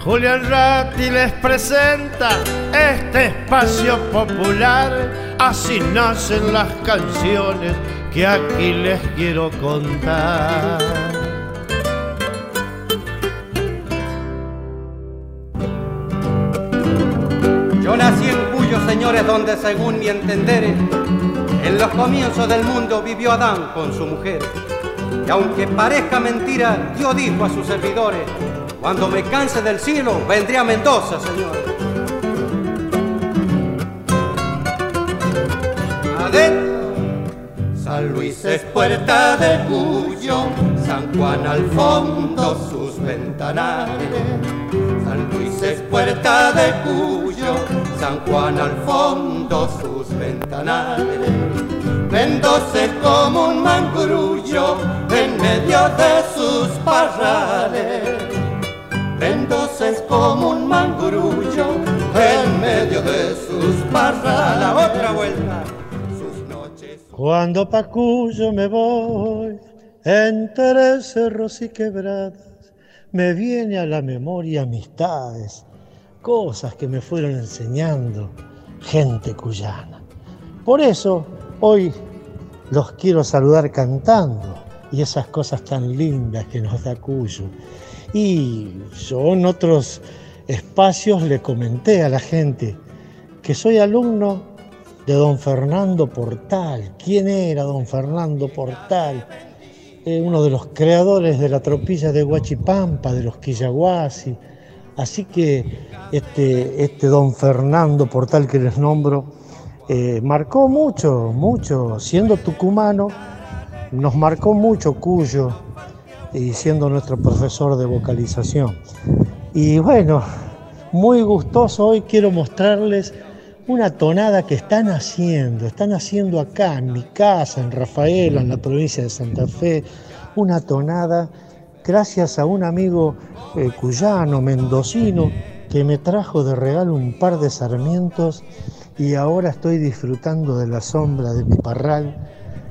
Julián Ratti les presenta este espacio popular. Así nacen las canciones que aquí les quiero contar. Yo nací en Cuyo, señores, donde según mi entender, en los comienzos del mundo vivió Adán con su mujer. Y aunque parezca mentira, Dios dijo a sus servidores: cuando me canse del cielo, vendré a Mendoza, señores. Adentro, San Luis es puerta de Cuyo, San Juan al fondo sus ventanales. San Luis es puerta de Cuyo, San Juan al fondo sus ventanales. Mendoza es como un mangrullo en medio de sus parrales. Mendoza es como un mangrullo en medio de sus parrales. La otra vuelta, sus noches. Cuando pa' Cuyo me voy, entre cerros y quebradas, me viene a la memoria amistades, cosas que me fueron enseñando gente cuyana. Por eso hoy los quiero saludar cantando y esas cosas tan lindas que nos da Cuyo. Y yo en otros espacios le comenté a la gente que soy alumno de don Fernando Portal. ¿Quién era don Fernando Portal? Uno de los creadores de la tropilla de Huachipampa, de los Quillahuasi. Así que este don Fernando Portal que les nombro marcó mucho, siendo tucumano, nos marcó mucho Cuyo y siendo nuestro profesor de vocalización. Y bueno, muy gustoso, hoy quiero mostrarles una tonada que están haciendo acá en mi casa, en Rafaela, en la provincia de Santa Fe, una tonada gracias a un amigo cuyano, mendocino, que me trajo de regalo un par de sarmientos y ahora estoy disfrutando de la sombra de mi parral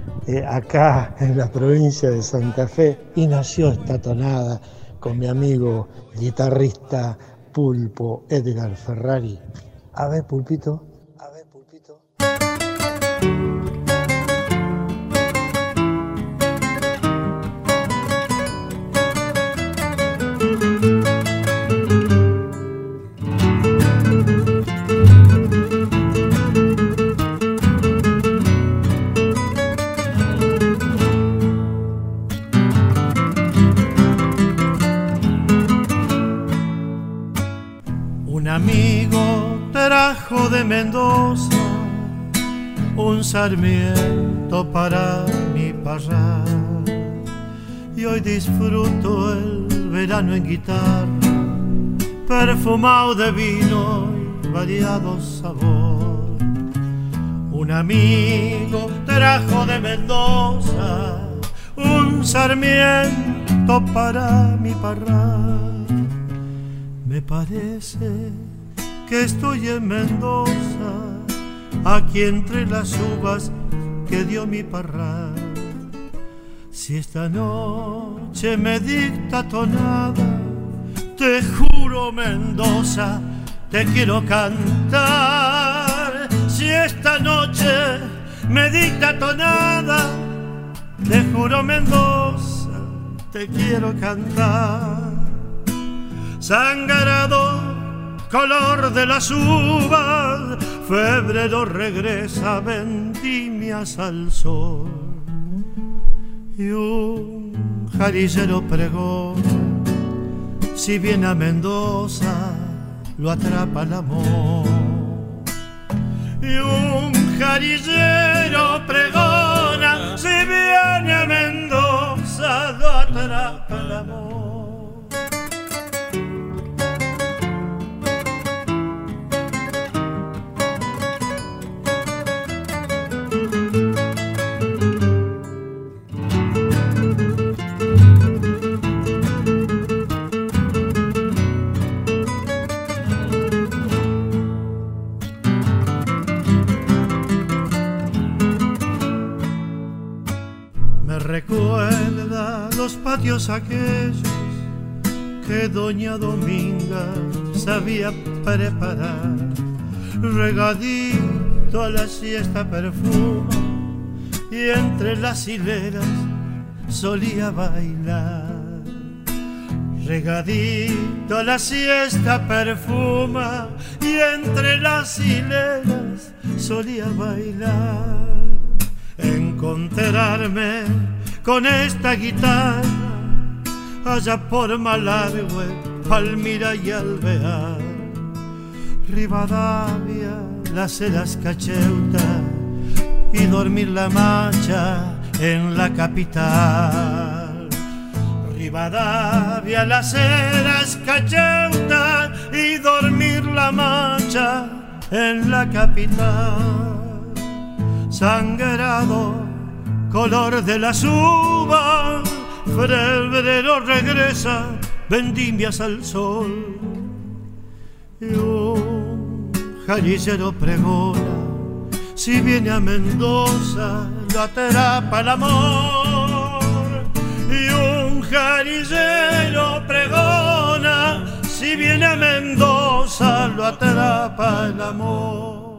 acá en la provincia de Santa Fe, y nació esta tonada con mi amigo guitarrista Pulpo Edgar Ferrari. A ver, Pulpito. Trajo de Mendoza un sarmiento para mi parral y hoy disfruto el verano en guitarra, perfumado de vino y variado sabor. Un amigo trajo de Mendoza un sarmiento para mi parral. Me parece que estoy en Mendoza, aquí entre las uvas que dio mi parral. Si esta noche me dicta tonada, te juro Mendoza, te quiero cantar. Si esta noche me dicta tonada, te juro Mendoza, te quiero cantar. Sangrado color de las uvas, febrero regresa, vendimias al sol. Y un jarillero pregón, si viene a Mendoza, lo atrapa el amor. Y un jarillero pregona, si viene a Mendoza, lo atrapa el amor. Recuerda los patios aquellos que doña Dominga sabía preparar. Regadito a la siesta perfuma y entre las hileras solía bailar. Regadito a la siesta perfuma y entre las hileras solía bailar. Encontrarme con esta guitarra allá por Malargüe, Palmira y Alvear. Rivadavia, las Heras Cacheuta y dormir la macha en la capital. Rivadavia, las Heras Cacheuta y dormir la macha en la capital. Sangrado, color de las uvas, febrero regresa, vendimias al sol. Y un jarillero pregona, si viene a Mendoza, lo atrapa el amor. Y un jarillero pregona, si viene a Mendoza, lo atrapa el amor.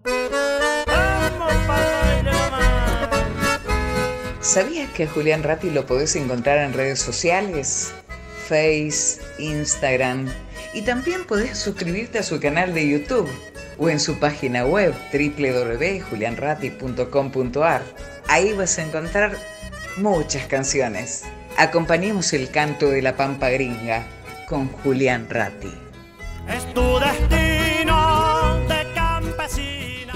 ¿Sabías que a Julián Ratti lo podés encontrar en redes sociales? Face, Instagram, y también podés suscribirte a su canal de YouTube o en su página web www.julianratti.com.ar. Ahí vas a encontrar muchas canciones. Acompañemos el canto de la Pampa Gringa con Julián Ratti. Es tu destino de campesina.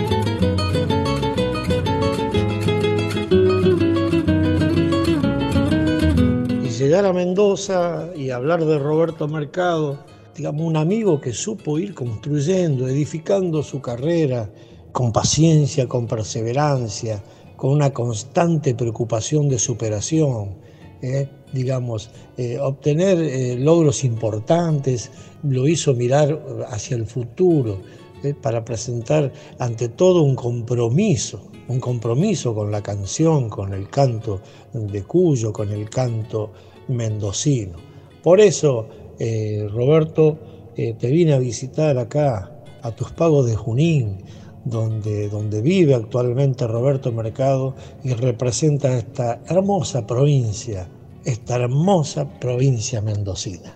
Llegar a Mendoza y hablar de Roberto Mercado, digamos, un amigo que supo ir construyendo, edificando su carrera con paciencia, con perseverancia, con una constante preocupación de superación, obtener logros importantes, lo hizo mirar hacia el futuro, para presentar ante todo un compromiso con la canción, con el canto de Cuyo, con el canto mendocino. Por eso, Roberto, te vine a visitar acá, a tus pagos de Junín, donde vive actualmente Roberto Mercado y representa esta hermosa provincia mendocina.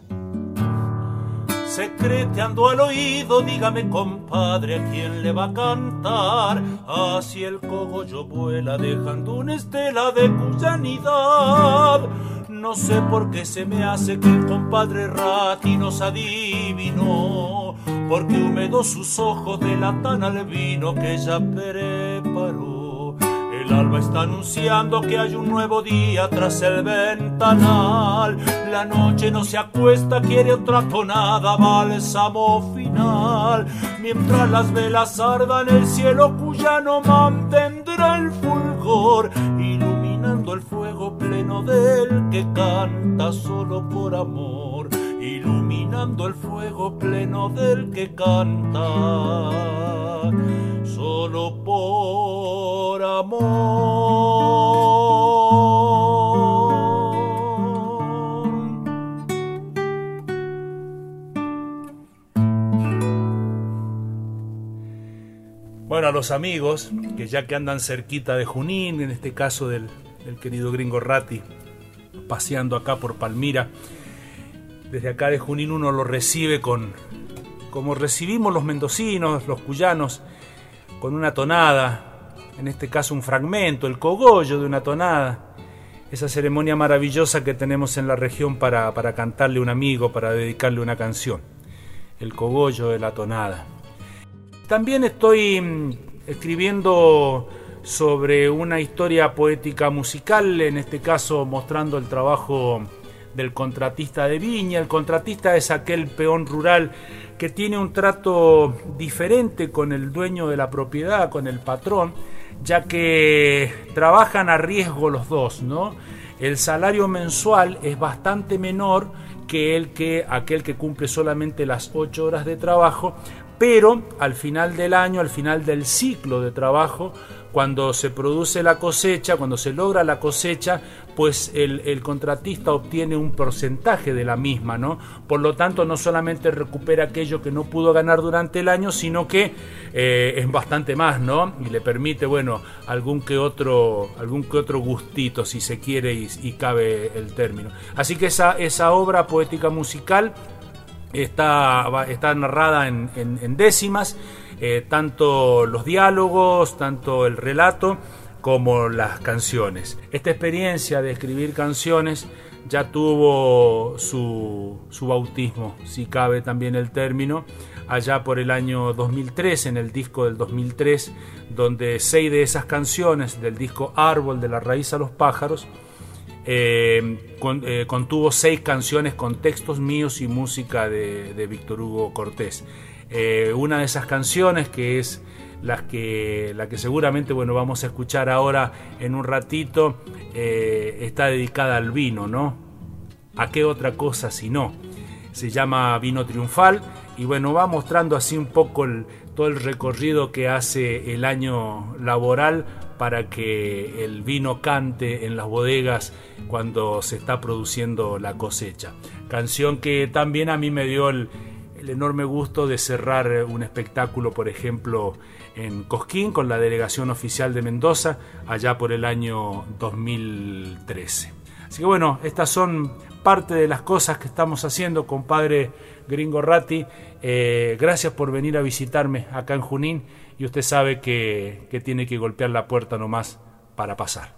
Secreteando al oído, dígame compadre, ¿a quién le va a cantar? Así el cogollo vuela dejando una estela de cuyanidad. No sé por qué se me hace que el compadre Ratti nos adivinó, porque húmedos sus ojos delatan al vino que ella preparó. El alba está anunciando que hay un nuevo día tras el ventanal. La noche no se acuesta, quiere otra tonada, bálsamo final. Mientras las velas ardan, el cielo cuyano mantendrá el fulgor, iluminando el fuego pleno del que canta solo por amor. Iluminando el fuego pleno del que canta solo por amor. Bueno, a los amigos que ya que andan cerquita de Junín, en este caso del querido gringo Ratti, paseando acá por Palmira, desde acá de Junín uno lo recibe como recibimos los mendocinos, los cuyanos, con una tonada, en este caso un fragmento, el cogollo de una tonada, esa ceremonia maravillosa que tenemos en la región para cantarle a un amigo, para dedicarle una canción, el cogollo de la tonada. También estoy escribiendo sobre una historia poética musical, en este caso mostrando el trabajo del contratista de viña. El contratista es aquel peón rural que tiene un trato diferente con el dueño de la propiedad, con el patrón, ya que trabajan a riesgo los dos, ¿no? El salario mensual es bastante menor que aquel que cumple solamente las 8 horas de trabajo, pero al final del año, al final del ciclo de trabajo, cuando se produce la cosecha, cuando se logra la cosecha, pues el contratista obtiene un porcentaje de la misma, ¿no? Por lo tanto, no solamente recupera aquello que no pudo ganar durante el año, sino que es bastante más, ¿no? Y le permite, bueno, algún que otro gustito, si se quiere y cabe el término. Así que esa obra poética musical está narrada en décimas, tanto los diálogos, tanto el relato, como las canciones. Esta experiencia de escribir canciones ya tuvo su bautismo, si cabe también el término, allá por el año 2003, en el disco del 2003, donde 6 de esas canciones del disco Árbol, de la raíz a los pájaros, contuvo 6 canciones con textos míos y música de Víctor Hugo Cortés. Una de esas canciones, que es la que seguramente, bueno, vamos a escuchar ahora en un ratito, está dedicada al vino, ¿no? ¿A qué otra cosa si no? Se llama Vino Triunfal, y bueno, va mostrando así un poco todo el recorrido que hace el año laboral para que el vino cante en las bodegas cuando se está produciendo la cosecha. Canción que también a mí me dio el enorme gusto de cerrar un espectáculo, por ejemplo, en Cosquín, con la delegación oficial de Mendoza, allá por el año 2013. Así que bueno, estas son parte de las cosas que estamos haciendo, compadre Gringo Ratti. Gracias por venir a visitarme acá en Junín, y usted sabe que tiene que golpear la puerta nomás para pasar.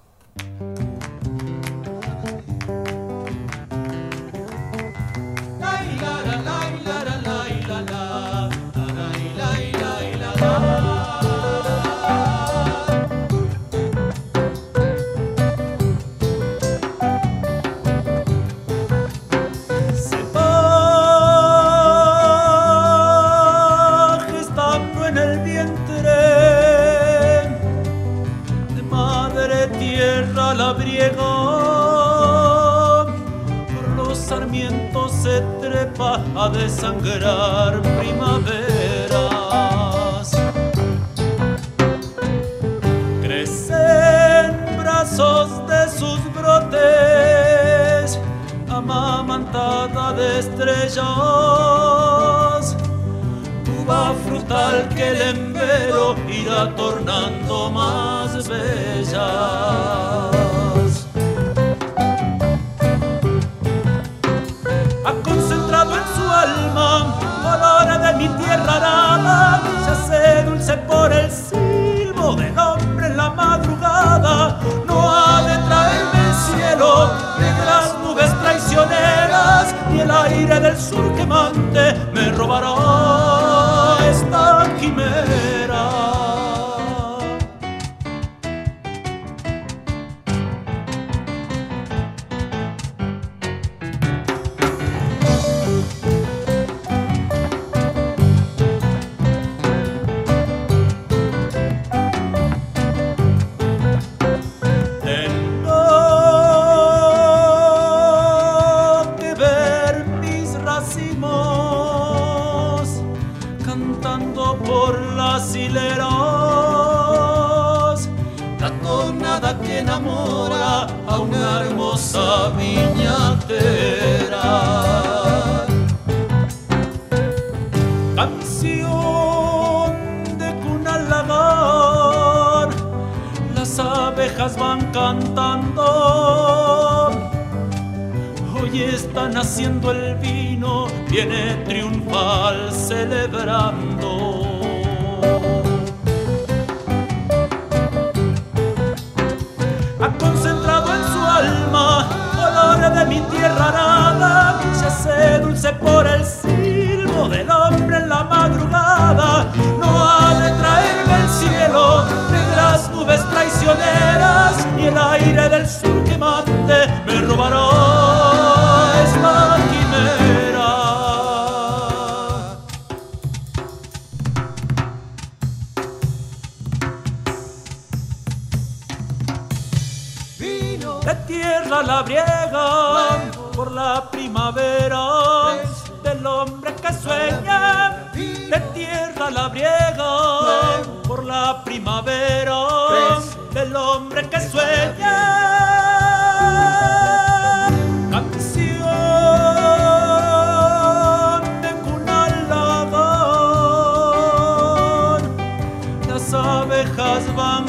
A desangrar primaveras, crecen brazos de sus brotes, amamantada de estrellas, uva frutal que el embero irá tornando más bellas. Alma, color de mi tierra arada, se hace dulce por el silbo del hombre en la madrugada. No ha de traerme el cielo negras nubes traicioneras, ni el aire del sur quemante me robará esta quimera. Canción de cuna al lagar, las abejas van cantando, hoy están haciendo el vino, viene triunfal celebrando. Ha concentrado en su alma colores de mi tierra arada, se hace dulce por el silbo del hombre en la madrugada. No ha de traerme el cielo negras nubes traicioneras, ni el aire del sur quemante me robará esta quimera. De tierra labriega por la primavera, del hombre que sueña de tierra labriega, por la primavera del hombre que sueña. Canción de cuna alada, las abejas van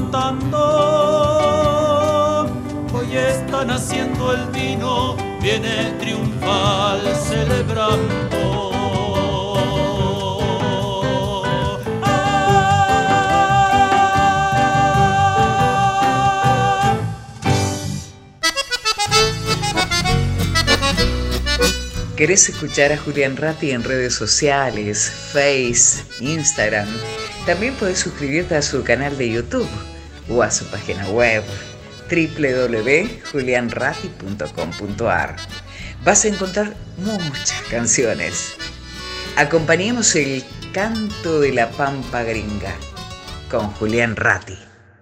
cantando, hoy están haciendo el vino, viene triunfal celebrando. ¿Querés escuchar a Julián Ratti en redes sociales, Face, Instagram? También podés suscribirte a su canal de YouTube o a su página web www.julianratti.com.ar. Vas a encontrar muchas canciones. Acompañemos el canto de la pampa gringa con Julián Ratti.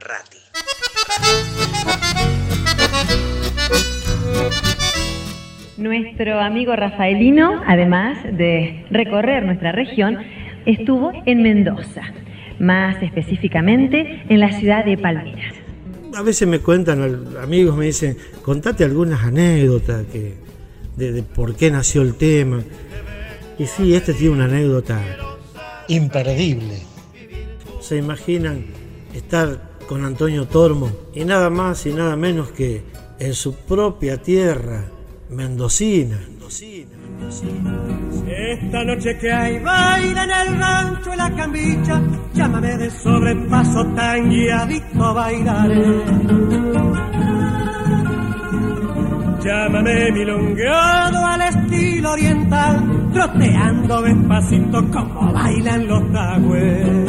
Nuestro amigo Rafaelino, además de recorrer nuestra región, estuvo en Mendoza, más específicamente en la ciudad de Palmira. A veces me cuentan, amigos me dicen, contate algunas anécdotas de por qué nació el tema. Y sí, este tiene una anécdota Imperdible. Se imaginan estar con Antonio Tormo y nada más y nada menos que en su propia tierra mendocina. Esta noche que hay baila en el rancho y la cambicha, llámame de sobrepaso tan guiadito bailaré. Llámame milongueado al estilo oriental, troteando despacito como bailan los tagües.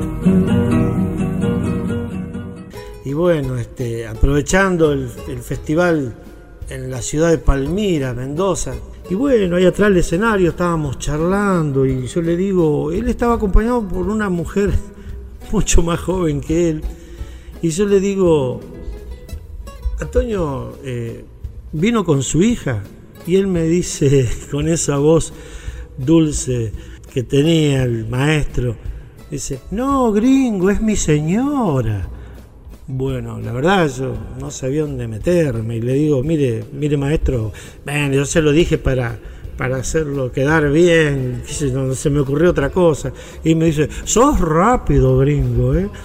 Y bueno, aprovechando el festival en la ciudad de Palmira, Mendoza. Y bueno, ahí atrás del escenario estábamos charlando y yo le digo, él estaba acompañado por una mujer mucho más joven que él. Y yo le digo, Antonio, ¿vino con su hija? Y él me dice con esa voz dulce que tenía el maestro, dice, no, gringo, es mi señora. Bueno, la verdad yo no sabía dónde meterme y le digo, mire maestro, bueno, yo se lo dije para hacerlo quedar bien, no se me ocurrió otra cosa. Y me dice, sos rápido, gringo, ¿eh?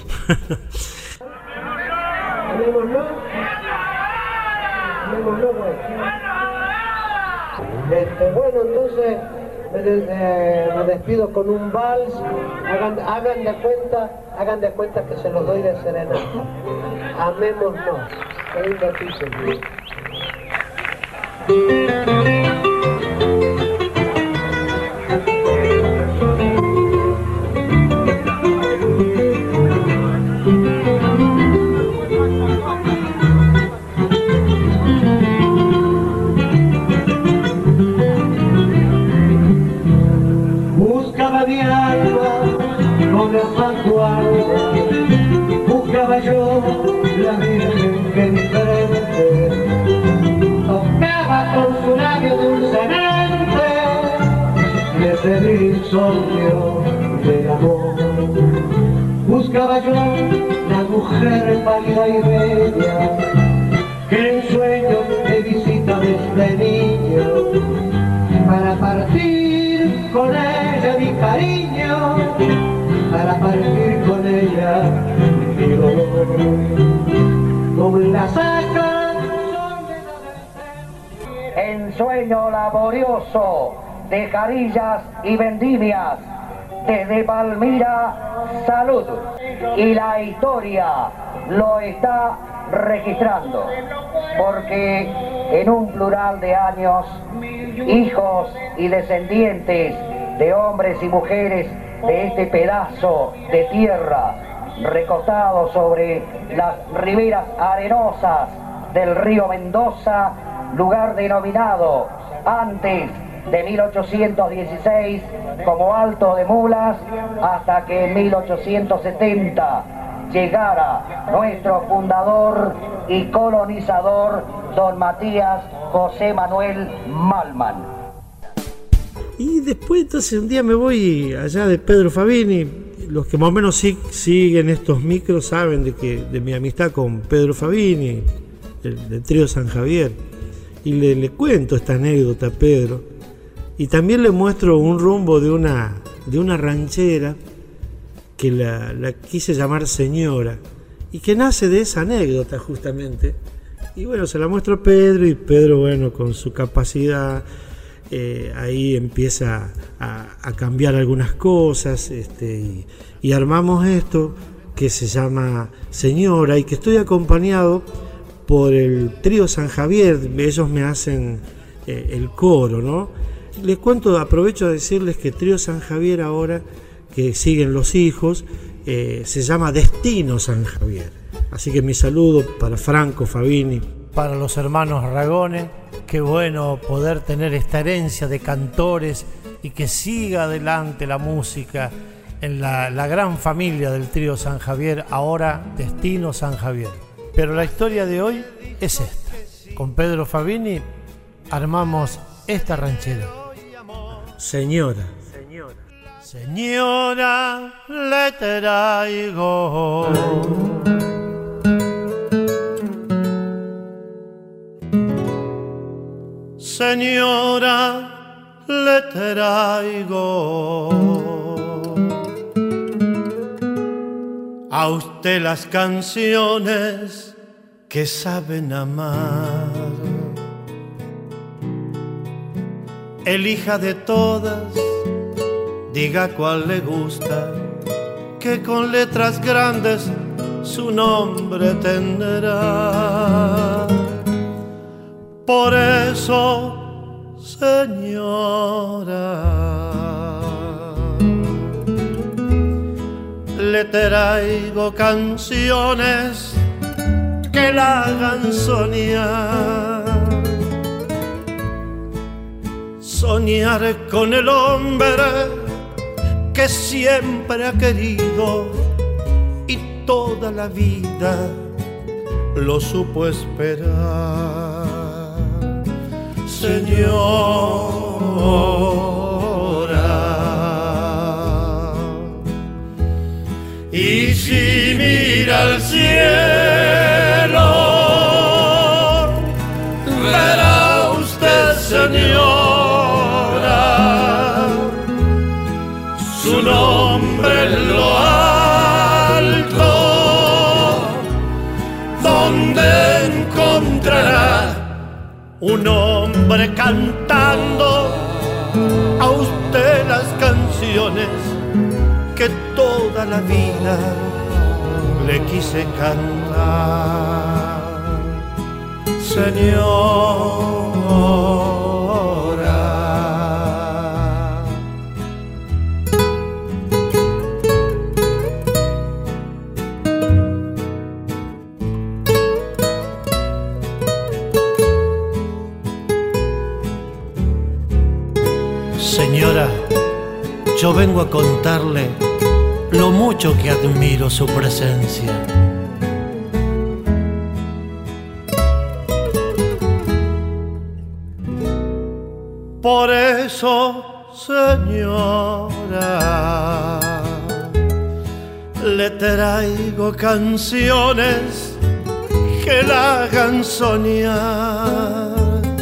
Bueno, entonces me despido con un vals. Hagan de cuenta que se los doy de serenata. Amémonos. Qué lindo piso. Buscaba mi alma con el santuario, buscaba yo la Virgen que diferente tocaba con su labio dulcemente, le pedí insomnio del amor. Buscaba yo la mujer pálida y bella que en sueños me visita desde niño, para partir con ella mi cariño, para partir con ella mi dolor. Como en la saca en sueño laborioso de carillas y vendimias, desde Palmira, salud. Y la historia lo está registrando, porque en un plural de años, hijos y descendientes de hombres y mujeres de este pedazo de tierra recostado sobre las riberas arenosas del río Mendoza, lugar denominado antes de 1816 como Alto de Mulas, hasta que en 1870 llegara nuestro fundador y colonizador don Matías José Manuel Malman. Y después, entonces, un día me voy allá de Pedro Fabini. Los que más o menos siguen estos micros saben de mi amistad con Pedro Fabini, del trío San Javier. Y le cuento esta anécdota a Pedro. Y también le muestro un rumbo de una ranchera que la quise llamar Señora. Y que nace de esa anécdota justamente. Y bueno, se la muestro a Pedro, y Pedro, bueno, con su capacidad, ahí empieza a cambiar algunas cosas, y armamos esto que se llama Señora, y que estoy acompañado por el trío San Javier. Ellos me hacen el coro, ¿no? Les cuento, aprovecho a decirles que trío San Javier ahora, que siguen los hijos, se llama Destino San Javier. Así que mi saludo para Franco Fabini. Para los hermanos Ragone, qué bueno poder tener esta herencia de cantores y que siga adelante la música en la gran familia del trío San Javier, ahora Destino San Javier. Pero la historia de hoy es esta. Con Pedro Fabini armamos esta ranchera. Señora. Señora, le traigo Señora, le traigo a usted las canciones que saben amar. Elija de todas, diga cuál le gusta, que con letras grandes su nombre tendrá. Por eso, señora, le traigo canciones que la hagan soñar. Soñar con el hombre que siempre ha querido y toda la vida lo supo esperar. Señora, y si mira al cielo, verá usted, señora, su nombre en lo alto, donde encontrará un hombre cantando a usted las canciones que toda la vida le quise cantar. Señora, señora, yo vengo a contarle lo mucho que admiro su presencia. por eso, señora, le traigo canciones que la hagan soñar.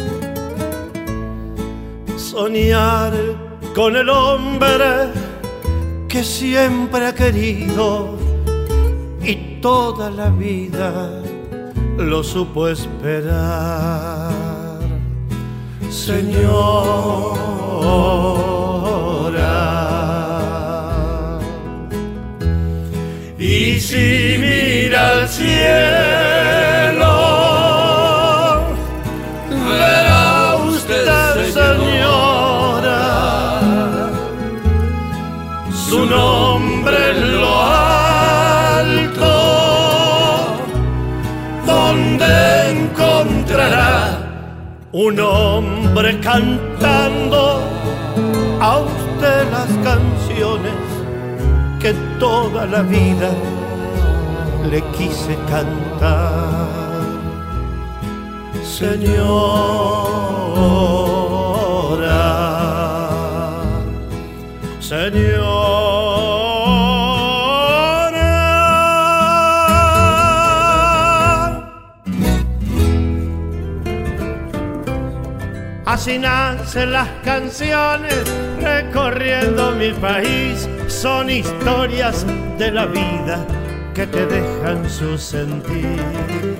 Soñar con el hombre que siempre ha querido y toda la vida lo supo esperar. Señora, y si mira al cielo, verá usted, señora, su nombre en lo alto, donde encontrará un hombre cantando a usted las canciones que toda la vida le quise cantar. Señora, Así nacen las canciones recorriendo mi país, son historias de la vida que te dejan su sentir.